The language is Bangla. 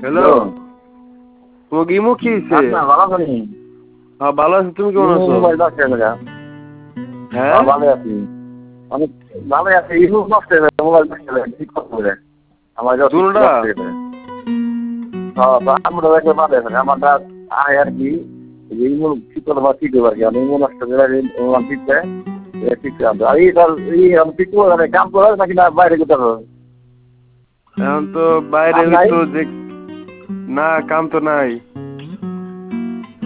হ্যালো, তোমাকে ইমো কি হয়েছে? ভালো আছি। হ্যাঁ ভালো আছি, তুমি কেমন আছো? হ্যাঁ ভালো আছি, অনেক ভালো আছি। ইমো নষ্ট হয়ে গেছে, মোবাইল নষ্ট হয়ে গেছে, ঠিক করে আমার দুটোটা আমরা দেখে ভালো আছে আমারটা আয় আর কি ইমো ঠিক করে বা ঠিক হবে আর কি। আমি ইমো নষ্ট করে ঠিক দেয় ঠিক আছে। আর এই ঠিক করে কাম করে নাকি না বাইরে যেতে হবে? এখন তো বাইরে কাম নাই? তো যে না, কাম তো নাই।